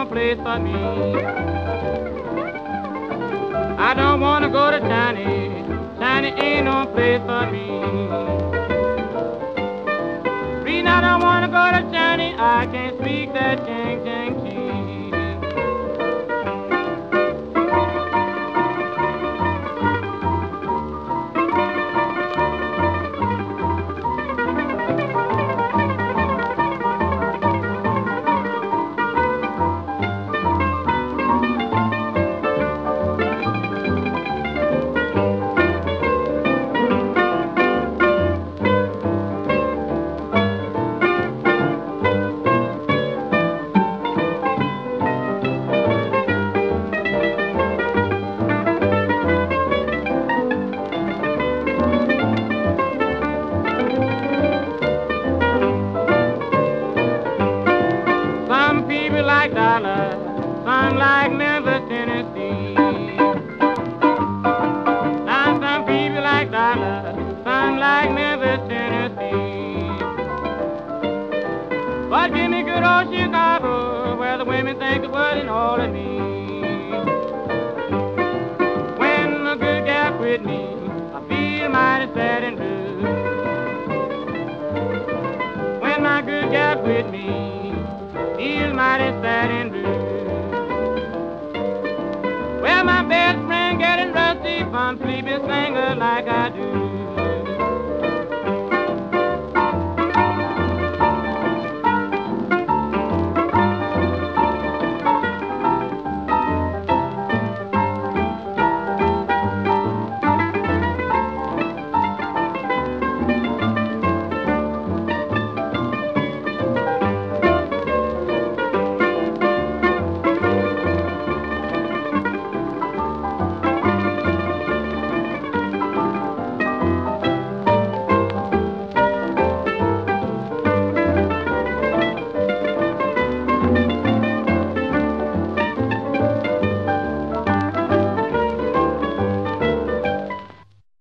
place for me. I don't wanna go to China, China ain't no place for me. Reason I don't wanna go to China, I can't speak that ching ching chee. Some people like Dallas, some like Memphis, Tennessee. Now some people like Dallas, some like Memphis, Tennessee. But give me good old Chicago, where the women think the world and all of me. When a good gal quit me, I feel mighty sad and blue. When my good gal quit me, feel mighty sad and blue. Well, my best friend getting rusty from sleeping singer like I do.